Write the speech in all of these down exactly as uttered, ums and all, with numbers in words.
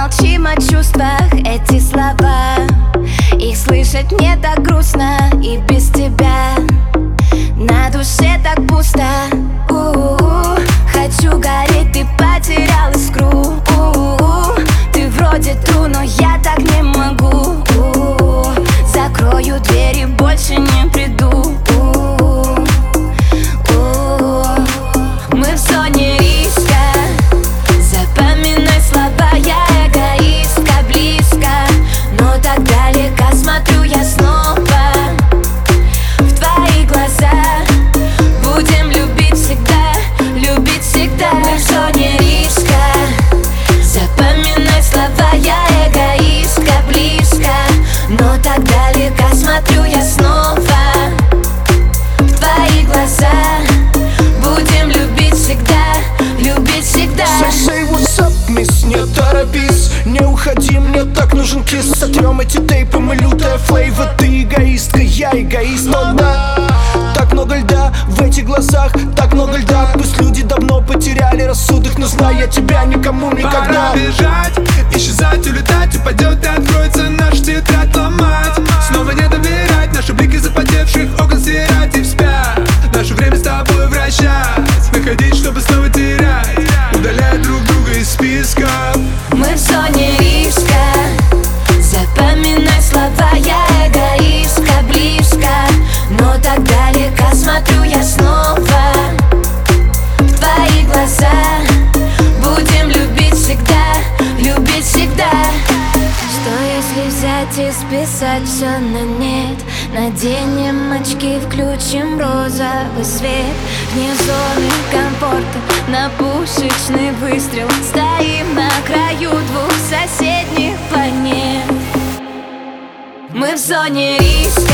Молчим о чувствах, эти слова, их слышать мне так грустно и без тебя. На душе так пусто. У-у-у. Хочу гореть, ты потерял искру. У-у-у. Ты вроде тру, но я так не могу. У-у-у. Закрою двери, больше не приду. У-у-у. У-у-у. Мы в зоне риска. Запоминай слова, я эгоистка, близко, но так далеко смотрю я снова в твои глаза. Будем любить всегда, любить всегда. Мы в зоне риска. Запоминай слова, я эгоистка, близко, но так далеко смотрю я снова в твои глаза. Будем любить всегда, любить всегда. Say what's up, miss, не торопись, не уходи, мне так нужен кисс. Сотрем эти тейпы, мы лютая флейва. Ты эгоистка, я эгоист, но да, так много льда в этих глазах, так много льда. Пусть люди давно потеряли рассудок, но знаю я тебя никому никогда. Пора бежать, исчезать, улетать, упадет и откроется наш тетрадь ломать. Снова не доверять, наши блики запотевших окон стирать и вспять. Наше время с тобой вращать, находить, чтобы снова терять, удалять друг друга из списка. Мы в зоне риска. Запоминай слова, я эгоистка, близко, но так далеко смотрю я снова в твои глаза. Будем любить всегда, любить всегда. Что если взять и списать все на нет? Наденем очки, включим розовый свет. Вне зоны комфорта, на пушечный выстрел. Стоим на краю двух соседних планет. Мы в зоне риска.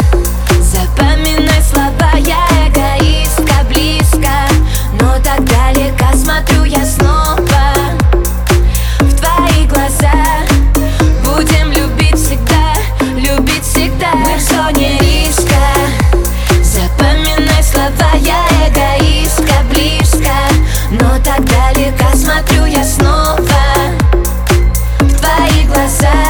Запоминай слова, я эгоистка, близко, но так далеко смотрю я снова в твои глаза. Будем любить всегда, любить всегда. Мы в зоне риска. Запоминай слова, я эгоистка, близко, но так далеко смотрю я снова в твои глаза.